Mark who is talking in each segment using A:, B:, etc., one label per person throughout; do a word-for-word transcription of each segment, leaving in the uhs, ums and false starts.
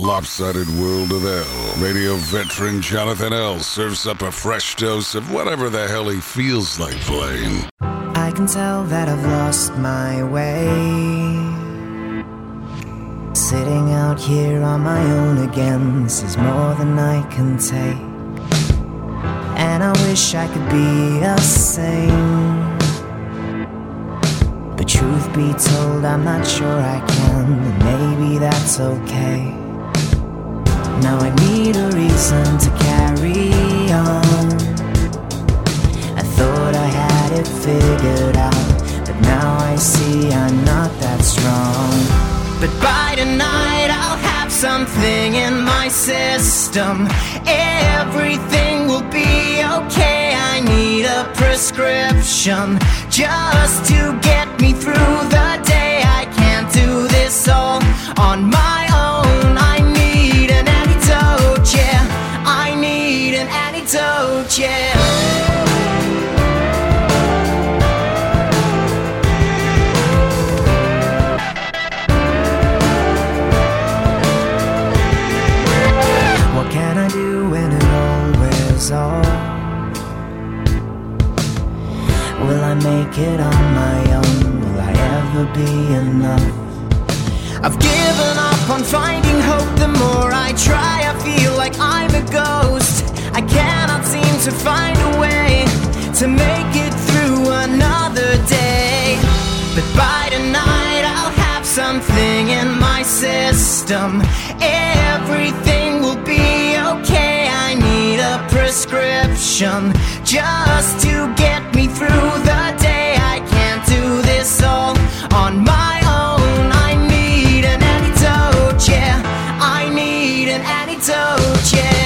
A: Lopsided World of L. Radio veteran Jonathan L. serves up a fresh dose of whatever the hell he feels like playing.
B: I can tell that I've lost my way, sitting out here on my own again. This is more than I can take, and I wish I could be the same. But truth be told, I'm not sure I can, and maybe that's okay. Now I need a reason to carry on. I thought I had it figured out, but now I see I'm not that strong. But by tonight I'll have something in my system. Everything will be okay. I need a prescription just to get me through the day. I can't do this all on my own. I need an antidote, yeah. I need an antidote, yeah. What can I do when it all wears off? Will I make it on my own? Will I ever be enough? I've given up on finding hope. The more I try, I feel like I'm a ghost. I cannot seem to find a way to make it through another day. But by tonight I'll have something in my system. Everything will be okay. I need a prescription just to get me through the day. I can't do this all on my own. I need an antidote, yeah. I need an antidote, yeah.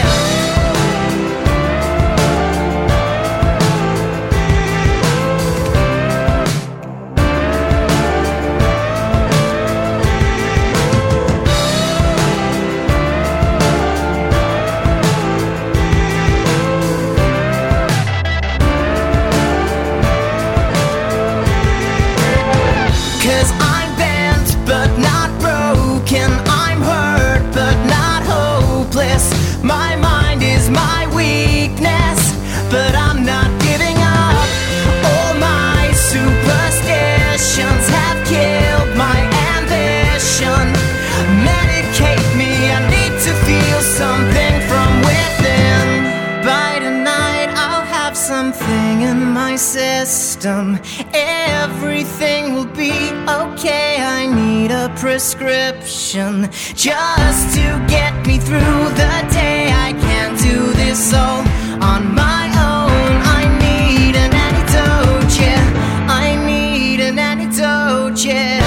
B: My mind is my weakness, but I'm not giving up. All my superstitions have killed my ambition. Medicate me, I need to feel something from within. By tonight I'll have something in my system. Everything will be okay. I need a prescription just to get me through the day. I can't do this all on my own. I need an antidote, yeah. I need an antidote, yeah.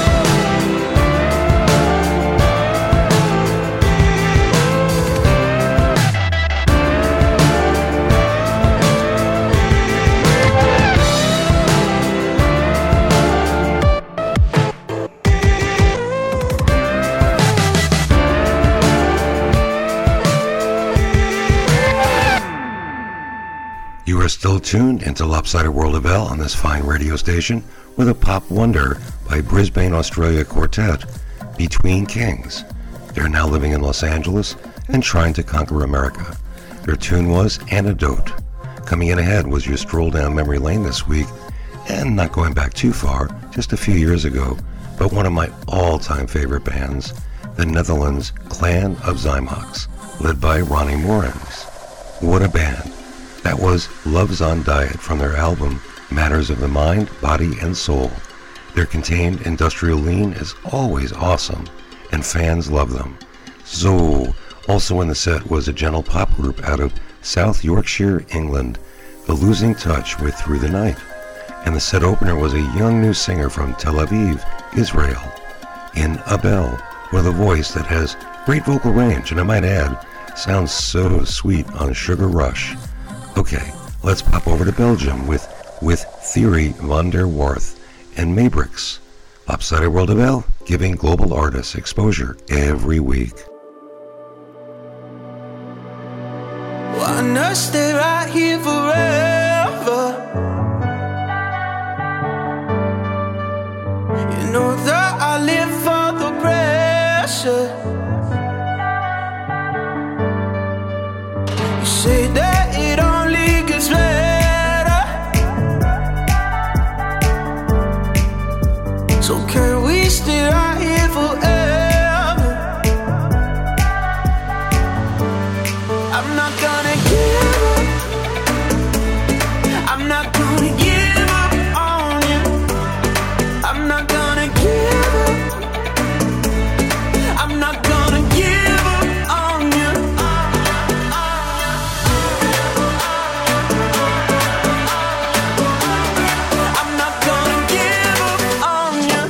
C: You are still tuned into Lopsided World of L on this fine radio station with a pop wonder by Brisbane, Australia quartet, Between Kings. They're now living in Los Angeles and trying to conquer America. Their tune was Antidote. Coming in ahead was your stroll down memory lane this week, and not going back too far, just a few years ago, but one of my all-time favorite bands, the Netherlands Clan of Zymox, led by Ronnie Morens. What a band. That was Love's on Diet from their album Matters of the Mind, Body, and Soul. Their contained industrial lean is always awesome, and fans love them. So, also in the set was a gentle pop group out of South Yorkshire, England, The Losing Touch with Through the Night. And the set opener was a young new singer from Tel Aviv, Israel, in Abel, with a voice that has great vocal range, and I might add, sounds so sweet on Sugar Rush. Okay, let's pop over to Belgium with with Thierry van der Warth and Mabrix. Lopsided World of L, giving global artists exposure every week.
D: Wanna stay right here forever. You know that I live for the pressure. say that it only gets better. So can we stay right here forever? I'm not gonna give up. I'm not gonna give up on you. I'm not gonna give up. I'm not gonna give up on you. I'm not gonna give up on you.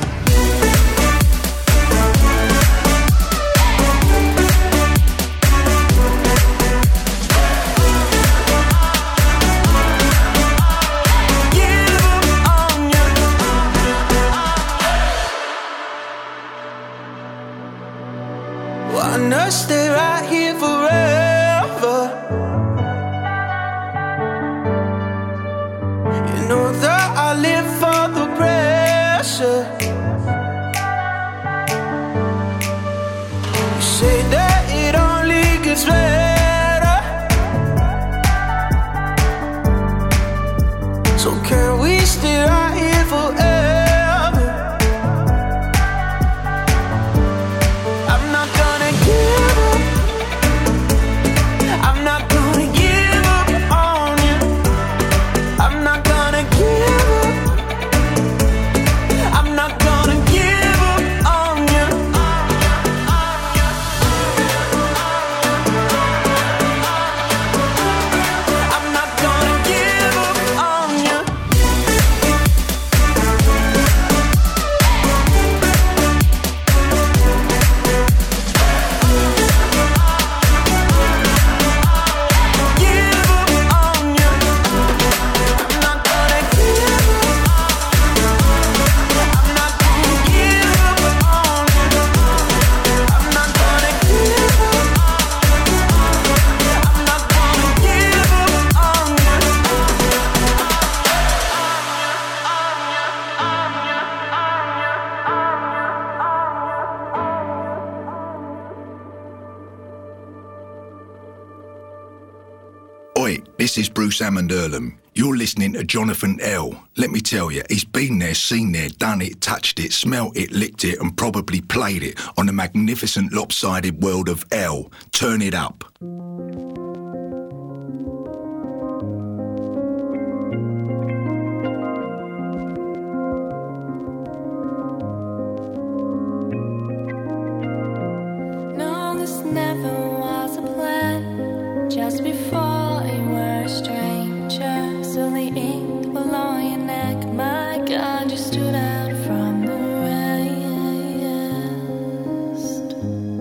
D: Give up on you. Wanna stay right here forever. You know that I live for the pressure. You say that it only gets better. So can we stay right here forever? I'm not gonna give up. I'm not gonna give up on you. I'm not gonna give up. I'm not gonna give up on you. I'm not gonna give up on you. Give up on you. I'm not gonna give up. I'm not gonna give up on you. I'm not gonna give up. I'm not gonna give up on you.
E: Oi, this is Bruce Hammond Earlham. You're listening to Jonathan L. Let me tell you, he's been there, seen there, done it, touched it, smelt it, licked it, and probably played it on the magnificent lopsided world of L. Turn it up.
F: No, this never was a plan. Just before you were a stranger, so the ink will on your neck. My God, you stood out from the rest.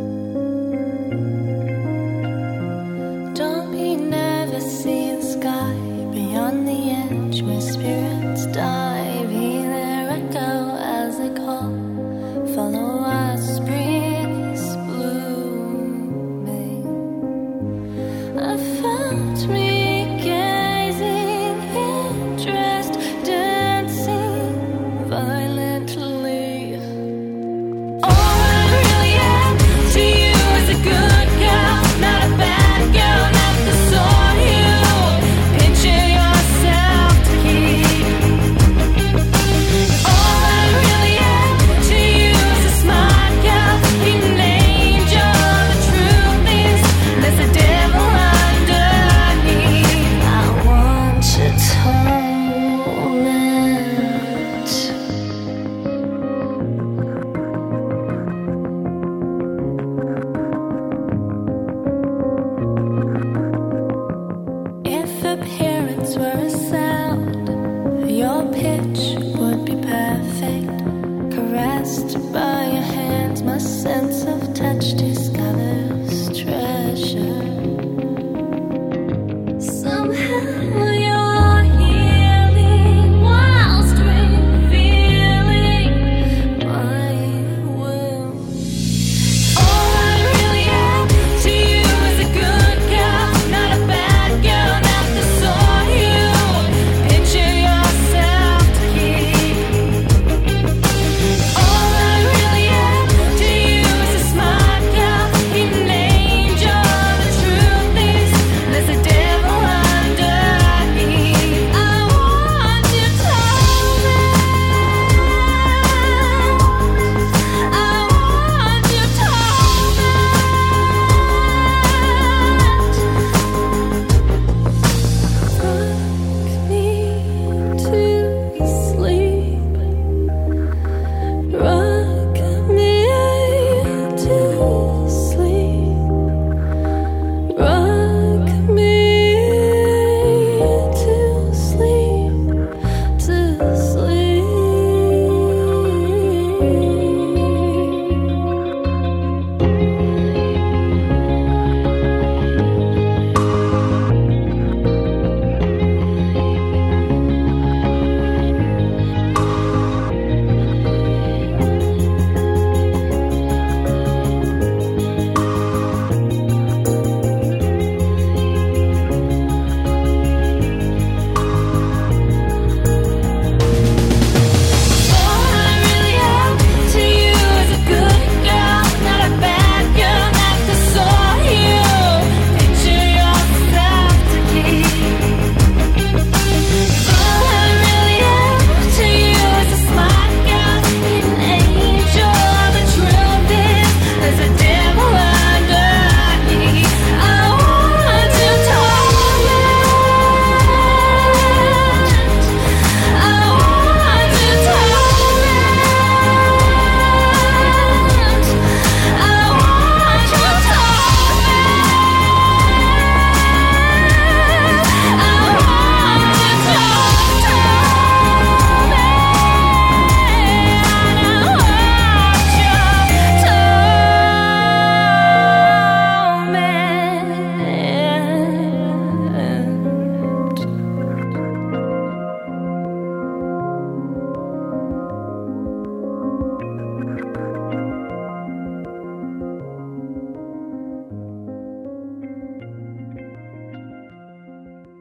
F: Don't be nervous, see the sky beyond the edge where spirits dive. Hear their echo as they call. Follow us, spring is blooming. I found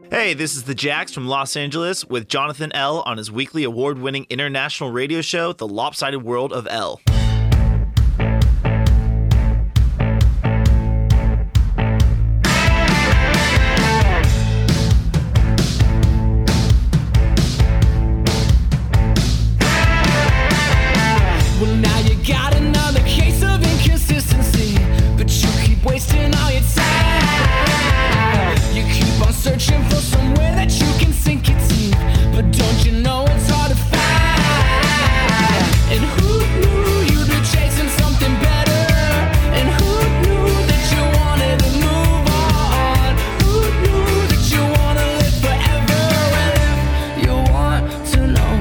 G: Hey, this is the Jax from Los Angeles with Jonathan L. on his weekly award-winning international radio show, The Lopsided World of L.
B: Well, now you got another case of inconsistency, but you keep wasting all your time. You keep on searching for somewhere that you can sink your teeth, but don't you know it's hard to find? And who knew you'd be chasing something better? And who knew that you wanted to move on? Who knew that you wanna live forever? And if you want to know,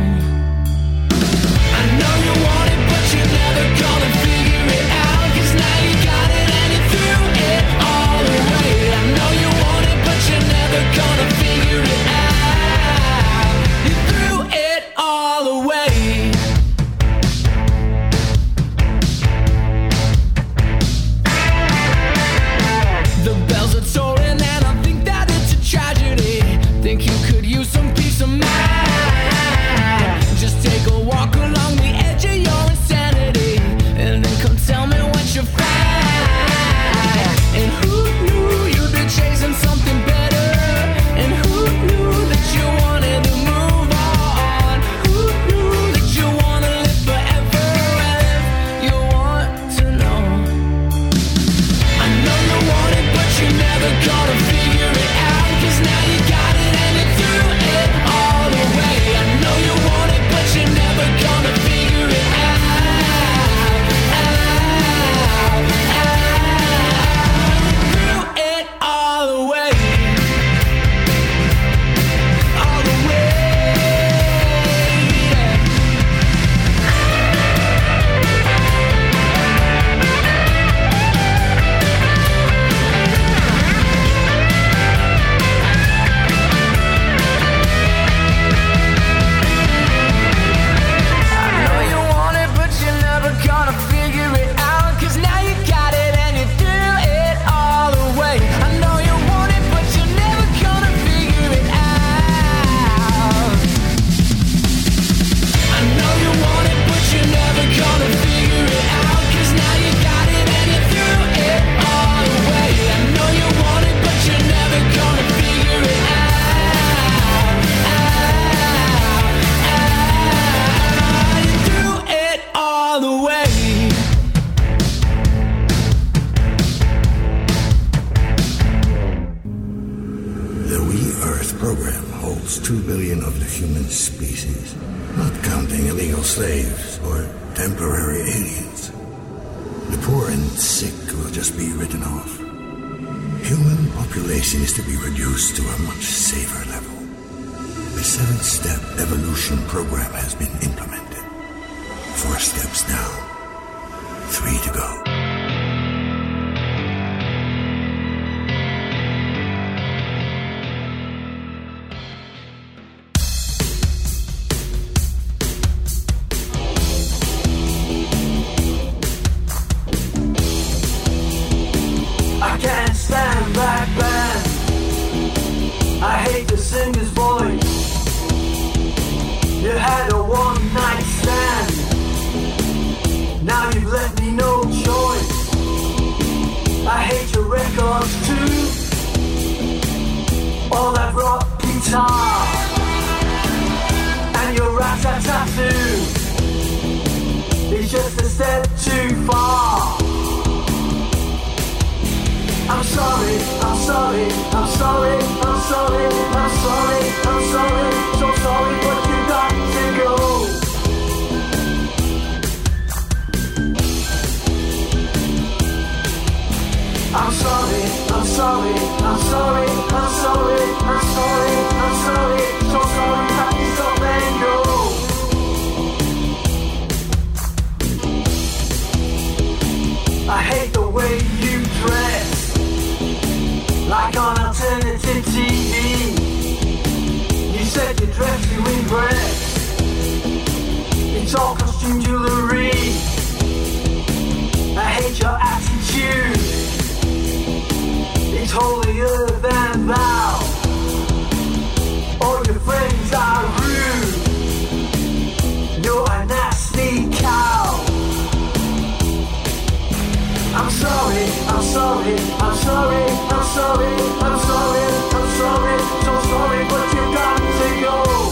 B: I know you want it, but you're never gonna figure it out. 'Cause now you got it and you threw it all away. I know you want it, but you're never gonna figure it out. You threw it all away. The bells are tolling and I think that it's a tragedy. Think you could use some peace of mind. Just take a walk along the edge of your insanity, and then come tell me what you find. And who knew you'd be chasing something better? And who knew that you wanted to move on? Who knew that you wanna live forever? And if you want to know, I know you want it, but you're never gonna figure it out. 'Cause now you got it and you threw it all away. I know you want it, but you're never gonna figure it out. Out, out. Threw it all away. All the way. I know you want it, but you're never gonna figure it out. 'Cause now you got it and you threw it all away. I know you want it, but you're never gonna figure it out. I know you want it, but you're never gonna figure it out. 'Cause now you got it and you threw it all away. I know you want it, but you're never gonna figure it out. Out, out. You threw it all away.
H: The We Earth program holds two billion of the human species, not counting illegal slaves or temporary aliens. The poor and sick will just be written off. Human population is to be reduced to a much safer level. The seven-step evolution program has been implemented. Four steps down, three to go.
D: I can't stand black band. I hate the singer's voice. You had a one night stand. Now you've left me no choice. I hate your records too. All that rock guitar and your rat-a-tattoo. It's just a step too far. I'm sorry, I'm sorry, I'm sorry, I'm sorry, I'm sorry, I'm sorry, so sorry, but you got to go. I'm sorry, I'm sorry, I'm sorry, I'm sorry, I'm sorry, I'm sorry, so sorry, that you stop and go. I hate the way you dress, like on alternative T V. You said you dressed you in dress. It's all costume jewelry. I hate your attitude. It's holier than thou. sorry, I'm sorry, I'm sorry, I'm sorry, I'm sorry, so sorry, but you've got to go.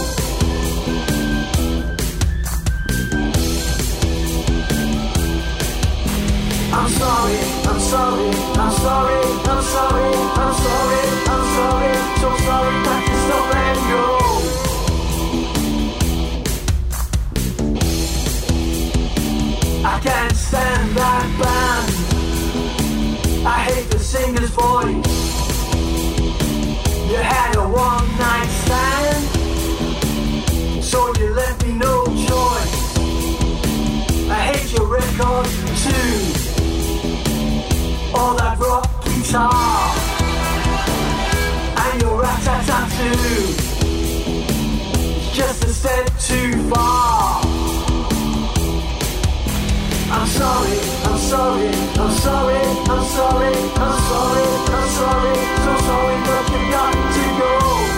D: I'm sorry, I'm sorry, I'm sorry, I'm sorry, I'm sorry, I'm sorry, so sorry, but you stop and go. I can't stand that band. I hate the singer's voice. You had a one night stand, so you left me no choice. I hate your record too. All that rock guitar and your rat-tat-tat-too. It's just a step too far. I'm sorry, I'm sorry, I'm sorry, I'm sorry, I'm sorry, I'm sorry, so sorry, but you've got to go.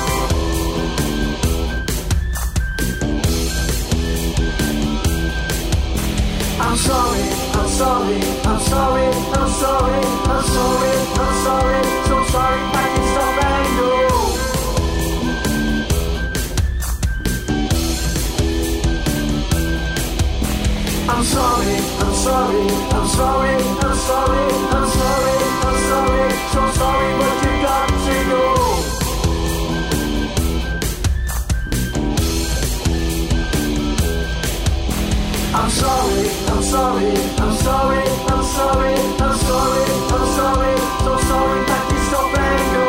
D: I'm sorry, I'm sorry, I'm sorry, I'm sorry, I'm sorry, I'm sorry, so sorry, I can stop and go. I'm sorry, I'm sorry, I'm sorry, I'm sorry, I'm sorry, I'm sorry, so sorry, but you got to go. I'm sorry, I'm sorry, I'm sorry, I'm sorry, I'm sorry, I'm sorry, so sorry, but you stop and go.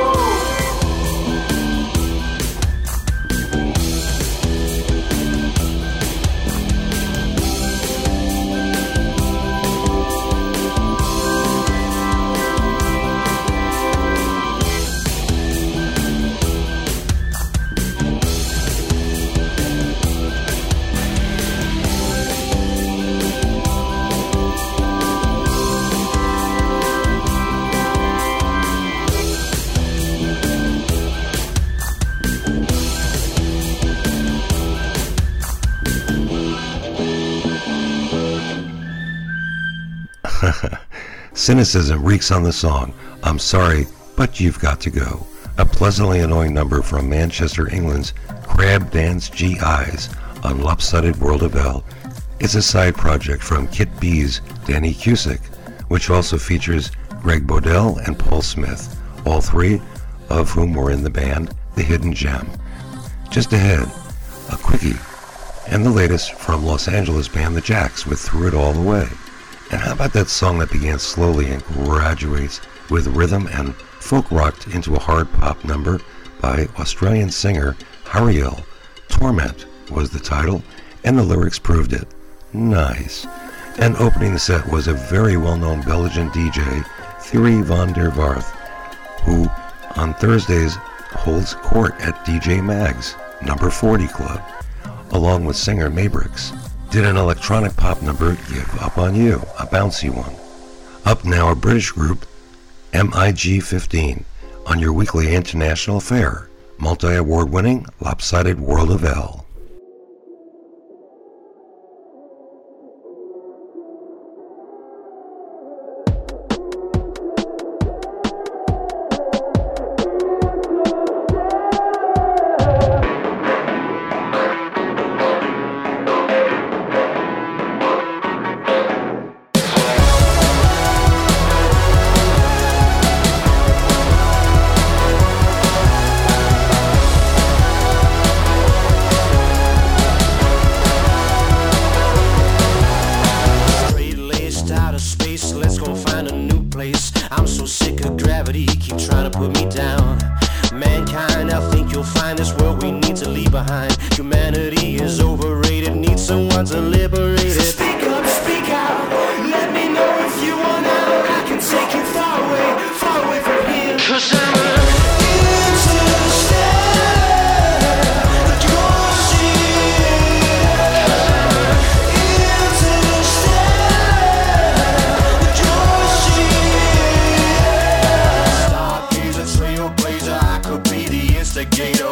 C: Cynicism reeks on the song, I'm Sorry, But You've Got to Go, a pleasantly annoying number from Manchester, England's Crab Dance G Is on Lopsided World of L. It's a side project from Kit B's Danny Cusick, which also features Greg Bodell and Paul Smith, all three of whom were in the band The Hidden Gem. Just ahead, a quickie, and the latest from Los Angeles band The Jacks with Threw It All Away. And how about that song that began slowly and graduates with rhythm and folk rocked into a hard pop number by Australian singer Hariel? Torment was the title, and the lyrics proved it. Nice. And opening the set was a very well-known Belgian D J, Thierry van der Warth, who on Thursdays holds court at D J Mag's Number forty Club, along with singer Mabrix. Did an electronic pop number, Give Up On You, a bouncy one. Up now, a British group, M I G fifteen, on your weekly international fare, multi-award winning Lopsided World of L.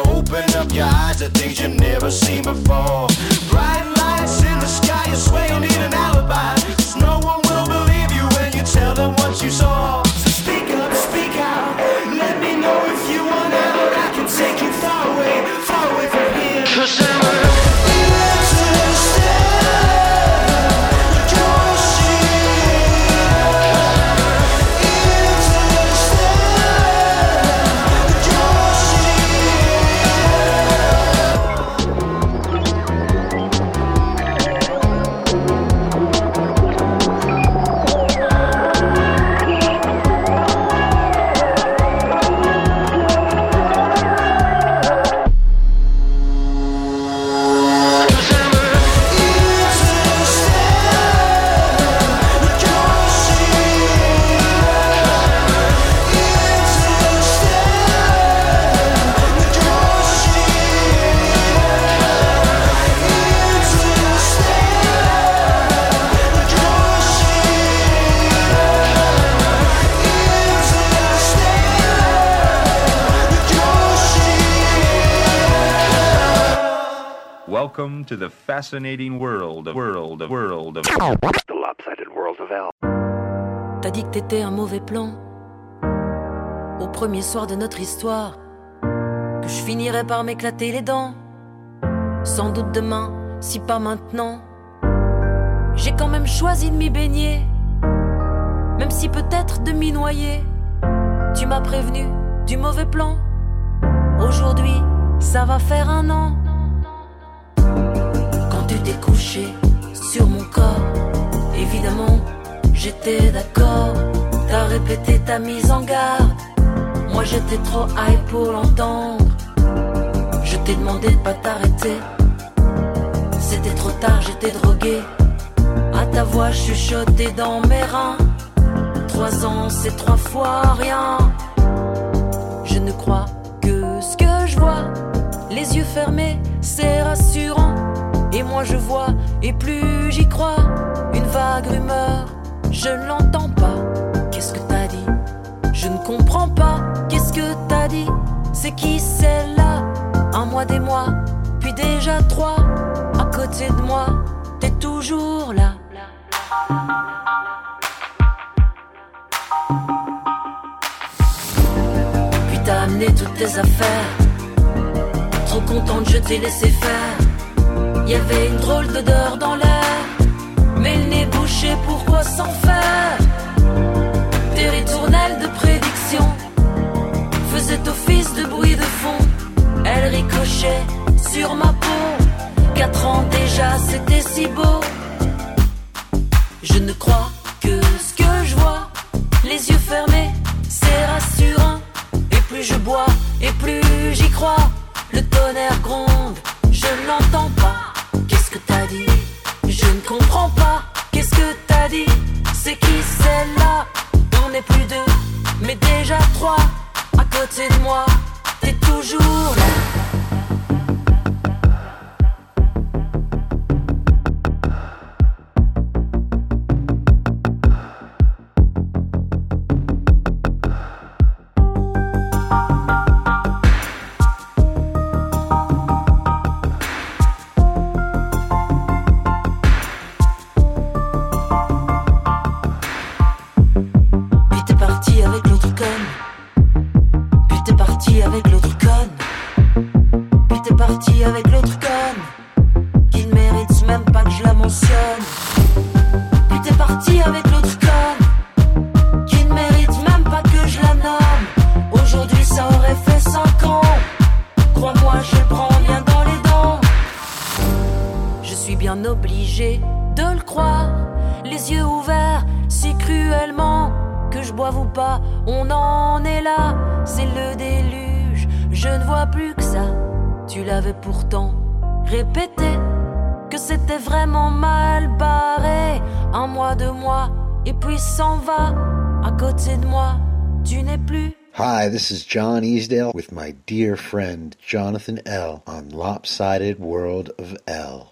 I: Things you've never seen before. Bright lights in the sky, you're swaying. Welcome to the fascinating world of world of world of
J: the lopsided world of L.
K: T'as dit que t'étais un mauvais plan au premier soir de notre histoire, que je finirais par m'éclater les dents. Sans doute demain, si pas maintenant. J'ai quand même choisi de m'y baigner, même si peut-être de m'y noyer. Tu m'as prévenu du mauvais plan. Aujourd'hui, ça va faire un an. Quand tu t'es couché sur mon corps, évidemment, j'étais d'accord. T'as répété ta mise en garde. Moi j'étais trop high pour l'entendre. Je t'ai demandé de pas t'arrêter. C'était trop tard, j'étais drogué. À ta voix chuchotée dans mes reins. Trois ans, c'est trois fois rien. Je ne crois que ce que je vois. Les yeux fermés, c'est rassurant. Et moi je vois, et plus j'y crois. Une vague rumeur, je ne l'entends pas. Qu'est-ce que t'as dit? Je ne comprends pas. Qu'est-ce que t'as dit? C'est qui celle-là? Un mois, des mois, puis déjà trois. À côté de moi, t'es toujours là. Puis t'as amené toutes tes affaires. Trop contente, je t'ai laissé faire. Y'avait une drôle d'odeur dans l'air. Mais le nez bouché, pourquoi s'en faire? Tes ritournelles de prédiction faisaient office de bruit de fond. Elles ricochaient sur ma peau. Quatre ans déjà, c'était si beau. Je ne crois que ce que je vois. Les yeux fermés, c'est rassurant. Et plus je bois, et plus j'y crois. Le tonnerre gronde, je ne l'entends pas. Qu'est-ce que t'as dit? Je ne comprends pas. Qu'est-ce que t'as dit? C'est qui celle-là? On n'est plus deux, mais déjà trois. À côté de moi, t'es toujours là. Obligé de le croire, les yeux ouverts si cruellement. Que je boive ou pas, on en est là. C'est le déluge, je ne vois plus que ça. Tu l'avais pourtant répété, que c'était vraiment mal barré. Un mois, deux mois, et puis s'en va. À côté de moi, tu n'es plus.
L: Hi, this is John Easdale with my dear friend Jonathan L. on Lopsided World of L.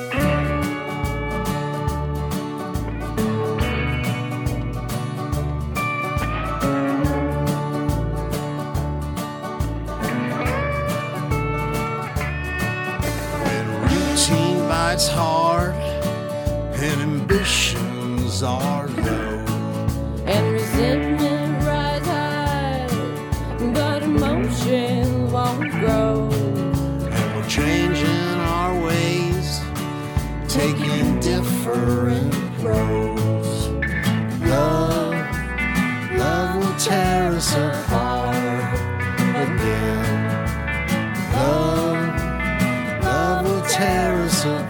M: It's hard and ambitions are low
N: and resentment rise high, but emotion won't grow.
M: And we're changing our ways, taking different roads. Love, love will tear us apart again. Love, love will tear us apart.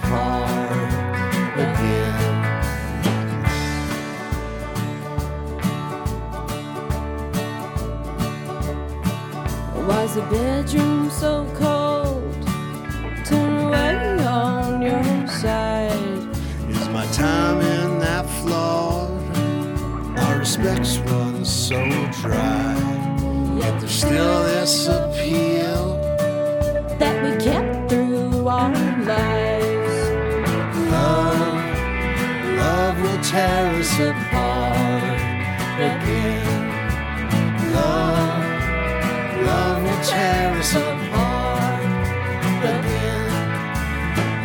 N: Why's the bedroom so cold? Turn away on your side.
M: Is my time in that flawed? Our respects run so dry. Yet there's still this appeal
N: that we kept through our lives.
M: Love, love will tear us apart again. Love, love will tear us apart again.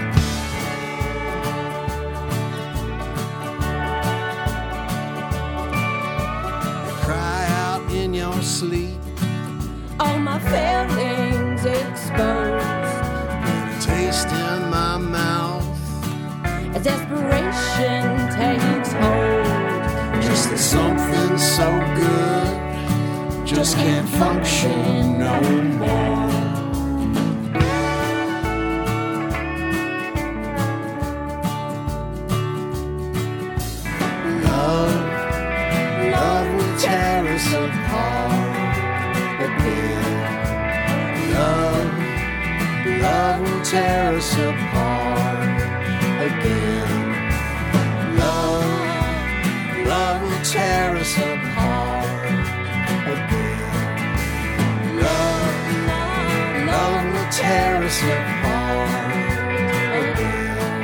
N: desperation takes hold.
M: Just that something so good just can't function no more. Love, love will tear us apart again. Love, love will tear us apart again. Love, love will tear us apart again. Love, love will tear us apart again.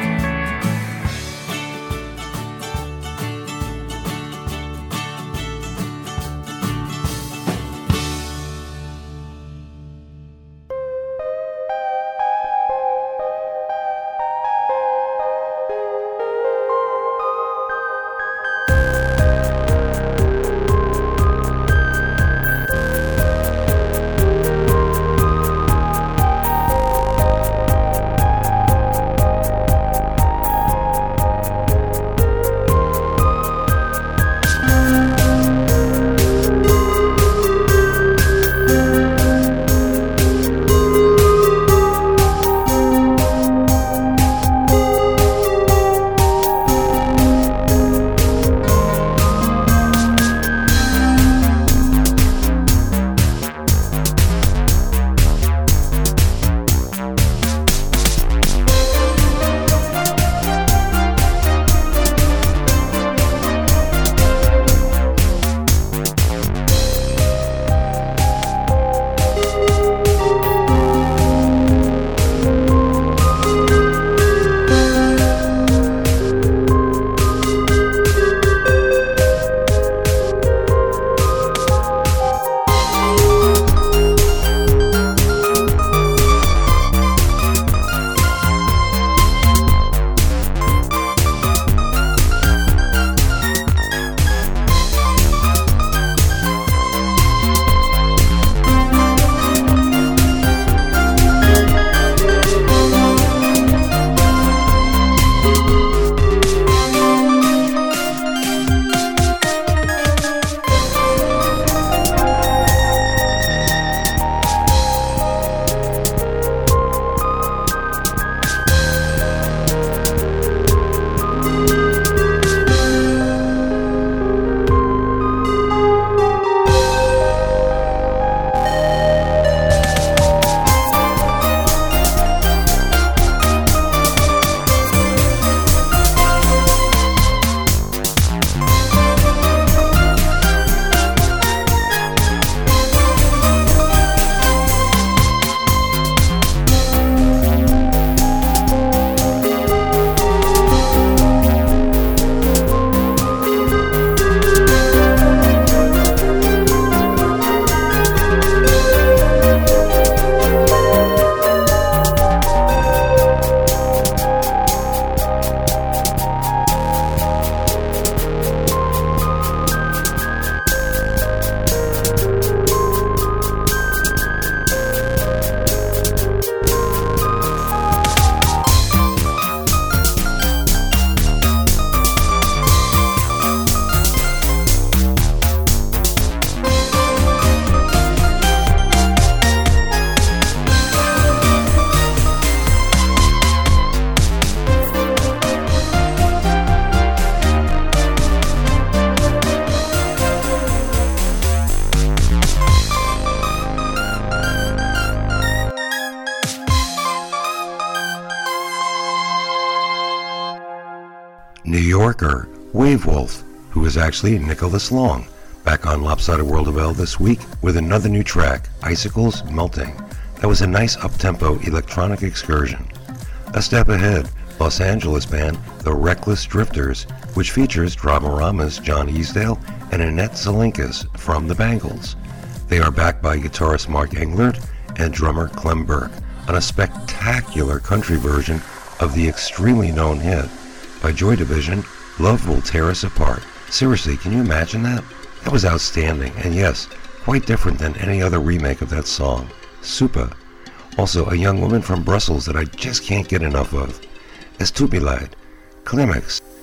C: New Yorker Wave Wolf, who is actually Nicholas Long, back on Lopsided World of L this week with another new track, Icicles Melting. That was a nice up-tempo electronic excursion. A step ahead, Los Angeles band The Reckless Drifters, which features Dramarama's John Easdale and Annette Zelinkas from the Bangles. They are backed by guitarist Mark Englert and drummer Clem Burke on a spectacular country version of the extremely known hit by Joy Division, Love Will Tear Us Apart. Seriously, can you imagine that? That was outstanding, and yes, quite different than any other remake of that song. Super. Also, a young woman from Brussels that I just can't get enough of. Estupilide, Climax,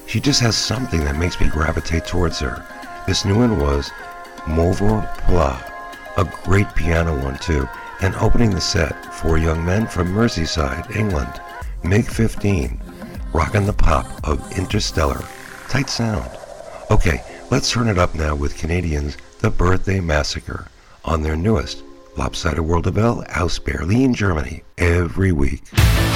C: She just has something that makes me gravitate towards her. This new one was M'ouvre Pla, a great piano one too, and opening the set, four young men from Merseyside, England, MiG fifteen, rocking the pop of Interstellar. Tight sound. Okay, let's turn it up now with Canadians The Birthday Massacre on their newest Lopsided World of L, aus Berlin, Germany, every week.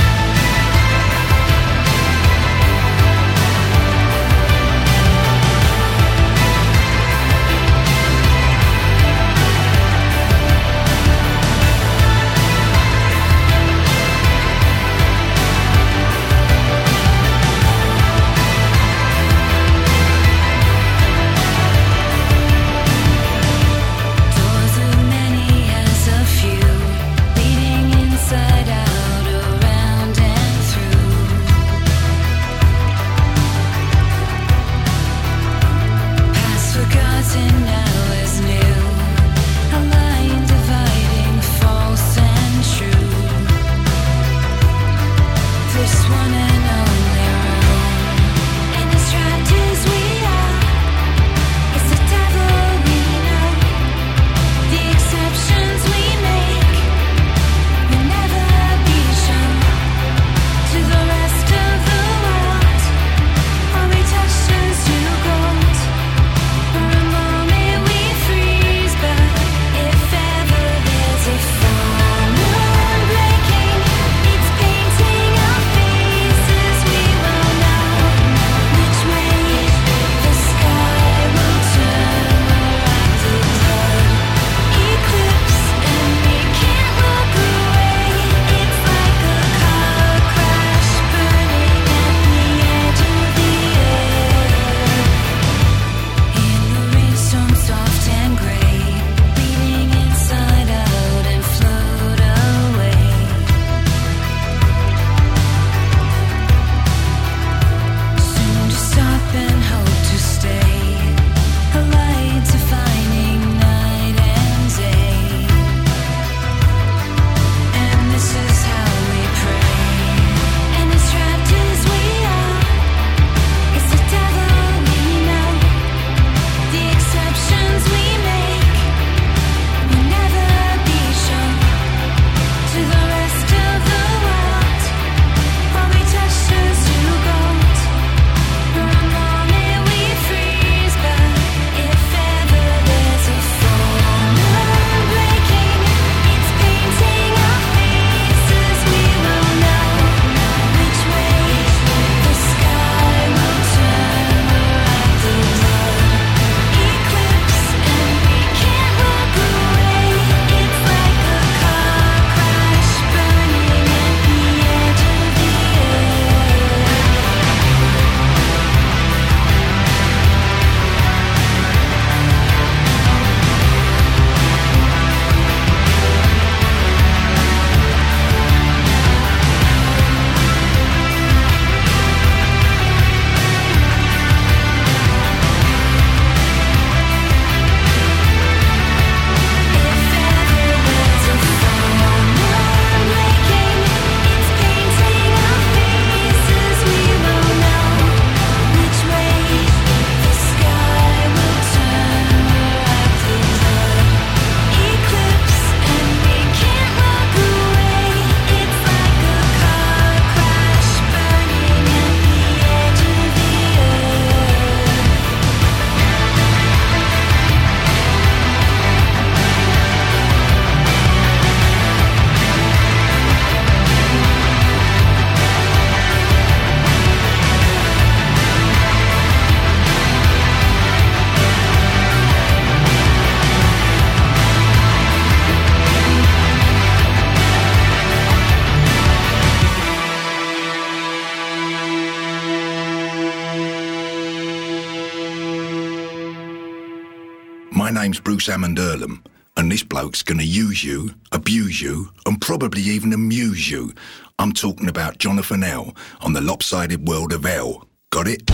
E: My name's Bruce Hammond Earlham, and this bloke's gonna use you, abuse you, and probably even amuse you. I'm talking about Jonathan L. on the Lopsided World of L. Got it?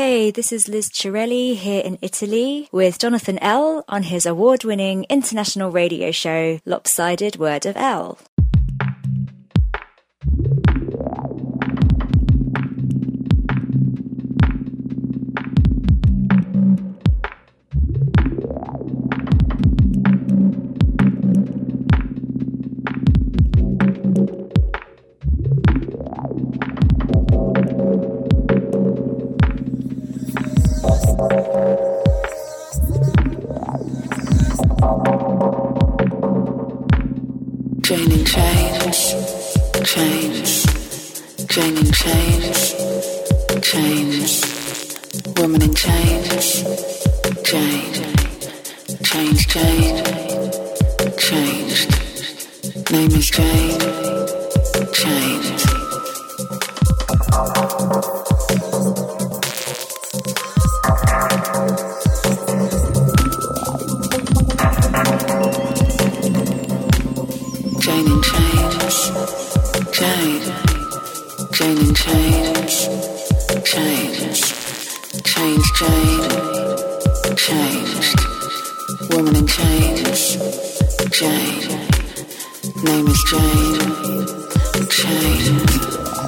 O: Hey, this is Liz Chirelli here in Italy with Jonathan L. on his award-winning international radio show, Lopsided Word of L.
K: Jane in chains, chains, Jane in chains, chains, woman in chains, Jane, chains, Jane, changed, name is Jane, changed. Jane in chains, Jane, Jane in chains, chains, chains, Jane, changed, woman in chains, Jane, name is Jane, changed.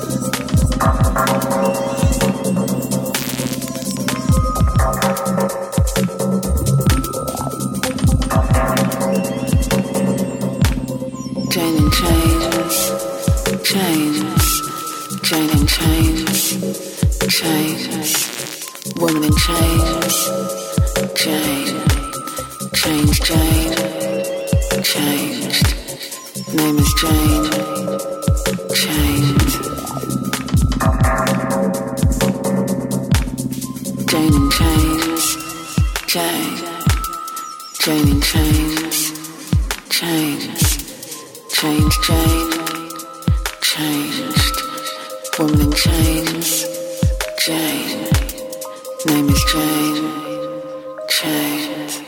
K: Jane in chains, chains, Jane in chains, chains, woman in chains, Jane, chains, Jane, changed, name is Jane, changed. Jane in chains, Jane, Jane in chains, chains. Changed, Jane, changed, woman in chains, Jane, name is Jane, changed.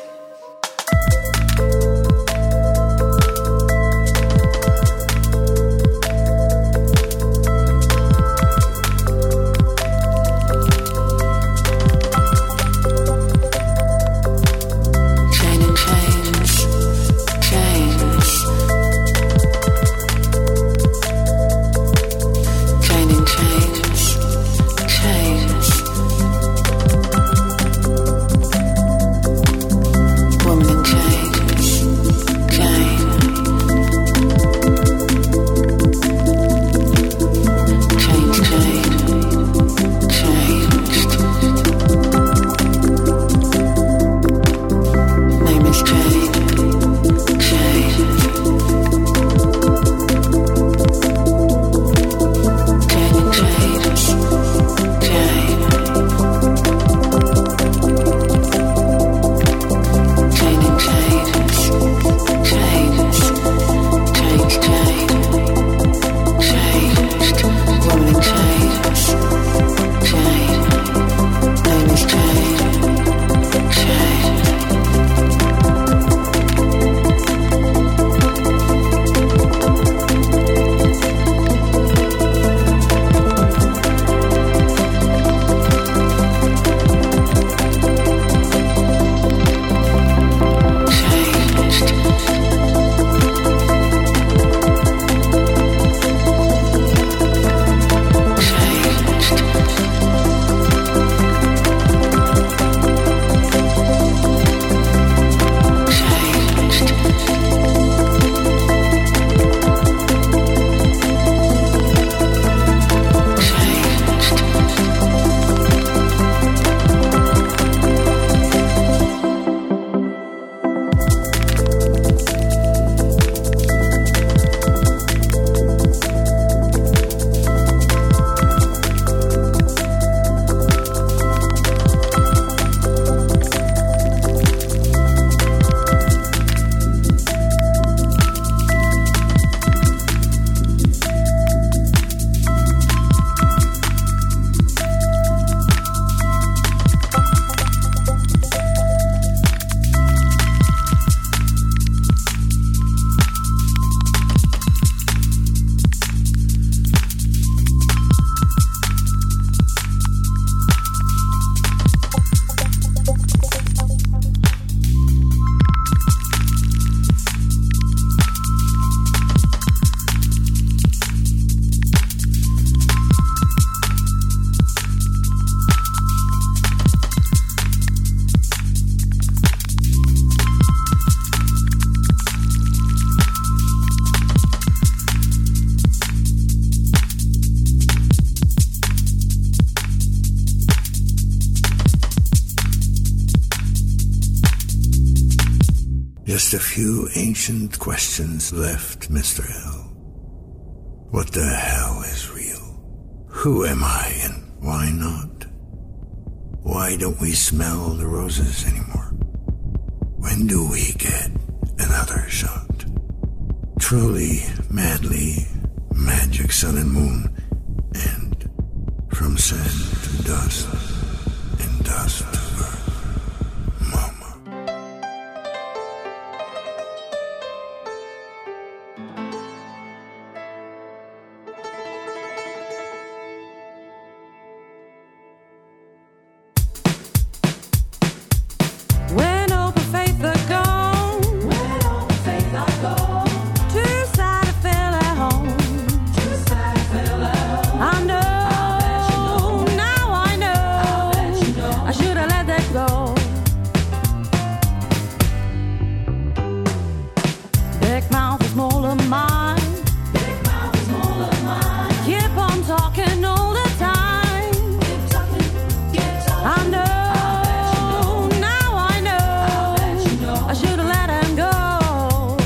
K: Jane in chains, chains. Jane in chains.
H: a few ancient questions left, Mister L. What the hell is real? Who am I and why not? Why don't we smell the roses anymore? When do we get another shot? Truly, madly, magic sun and moon, and from sand to dust, and dust to earth, Mama.
N: When open faith are gone, when open faith are gone, too sad to feel at home, too sad to feel at home. I know, now I know, you know, I should have let that go. Big mouth is smaller mine, big mouth is smaller mine. Keep on talking all the time, keep talking, keep talking. I know. I should have let him go.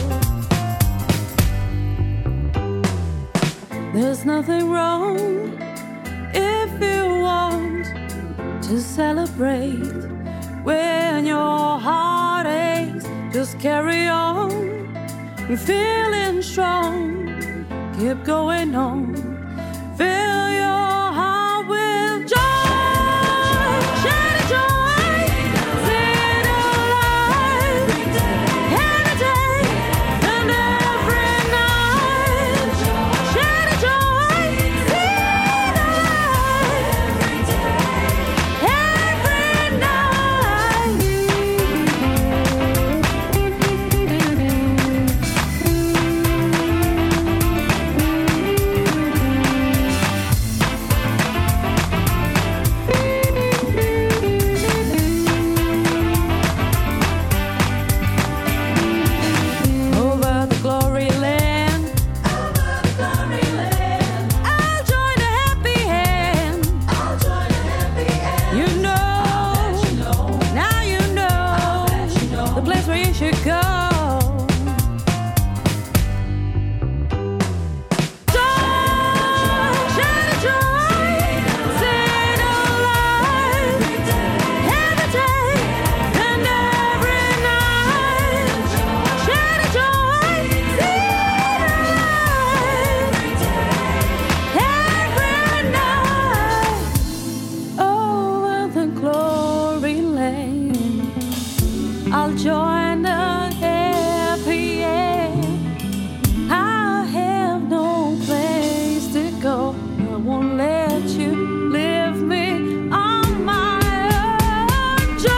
N: There's nothing wrong if you want to celebrate when your heart aches. Just carry on, you're feeling strong. Keep going on, fill your heart with joy. Share the joy. I'll join the happy end. I have no place to go. I won't let you leave me on my own. Joy,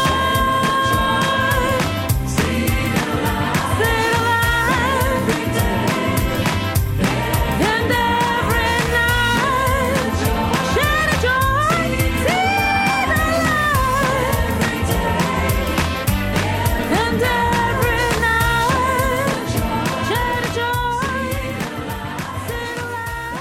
N: see the light, see the light every day and every night. Share the joy, see the light every day. And every night, share the joy, see the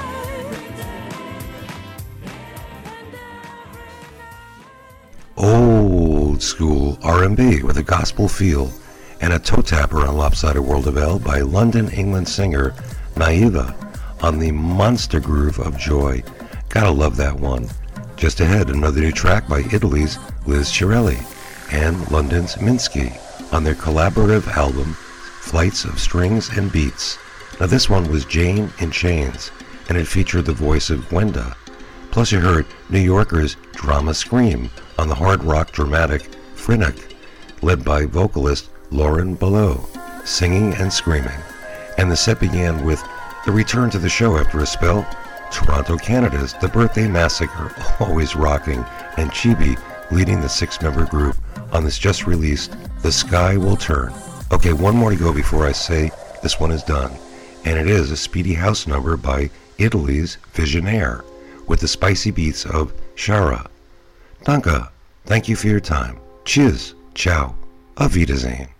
N: light.
C: Old school R and B with a gospel feel and a toe tapper on Lopsided World of L by London, England singer Naiva on the monster groove of Joy. Gotta love that one. Just ahead, another new track by Italy's Liz Chiarelli and London's Minsky on their collaborative album Flights of Strings and Beats. Now this one was Jane in Chains, and it featured the voice of Gwenda. Plus you heard New Yorker's Drama Scream on the hard rock dramatic Frenetic, led by vocalist Lauren Below, singing and screaming. And the set began with the return to the show after a spell, Toronto, Canada's The Birthday Massacre, always rocking, and Chibi leading the six-member group on this just released The Sky Will Turn. Okay, one more to go before I say this one is done, and it is a speedy house number by Italy's Visionaire with the spicy beats of Shara. Danke, thank you for your time. Cheers, ciao, auf Wiedersehen.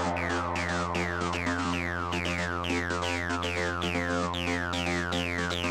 F: Yeah.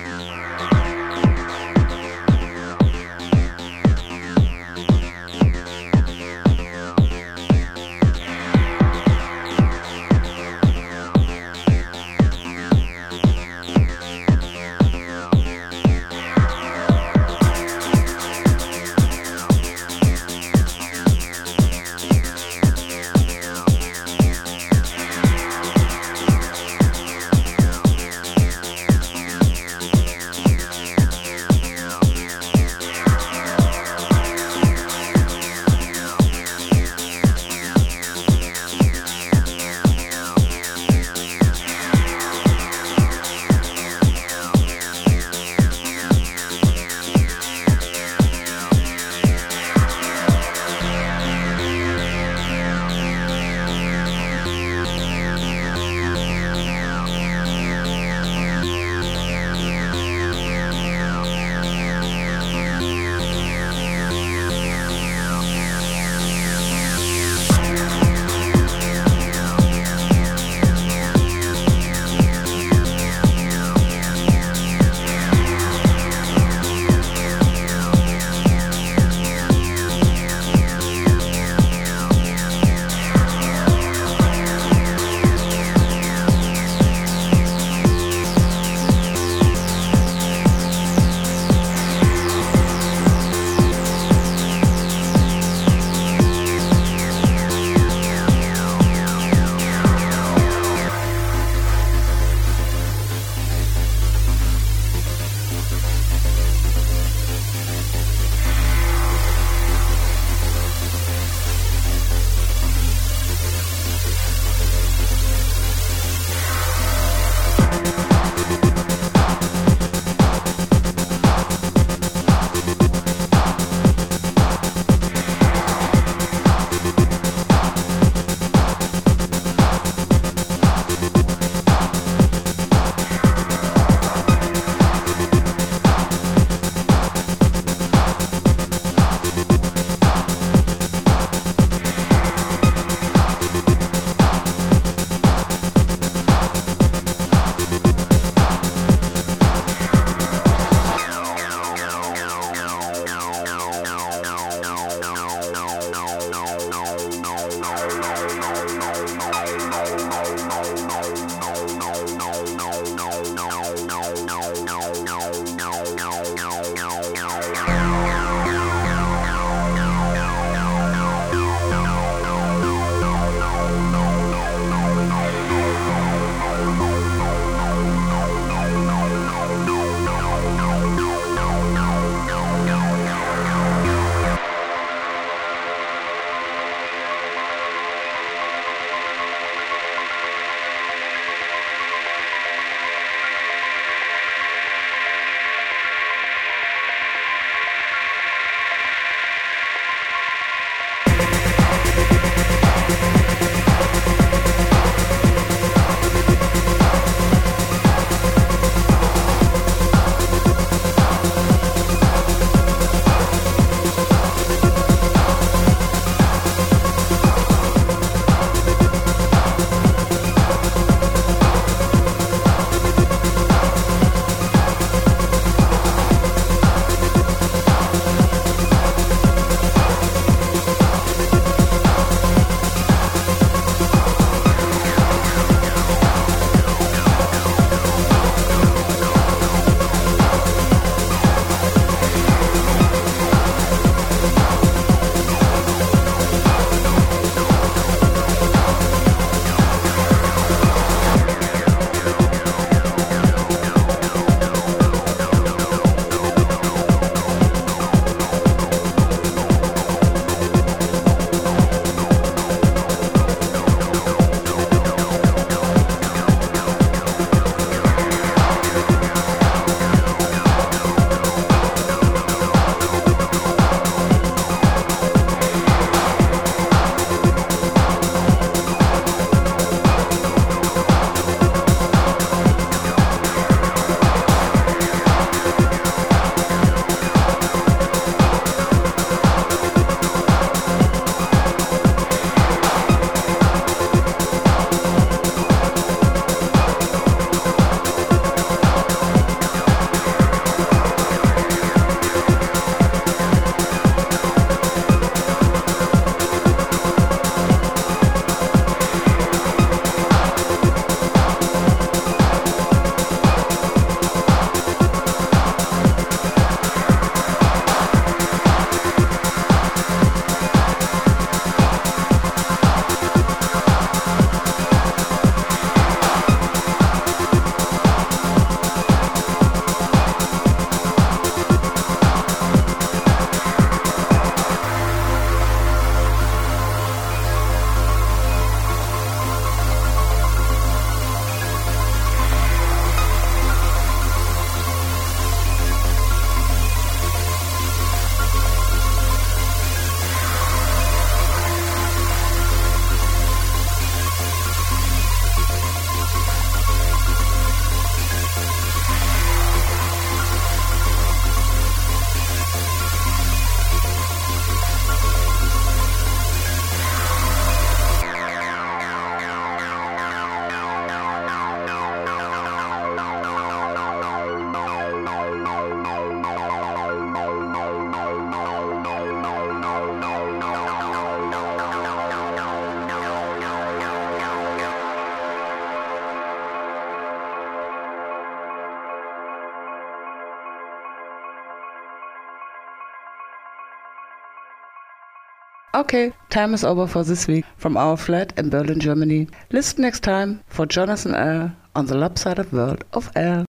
P: Okay, time is over for this week from our flat in Berlin, Germany. Listen next time for Jonathan L. on the Lopsided World of L.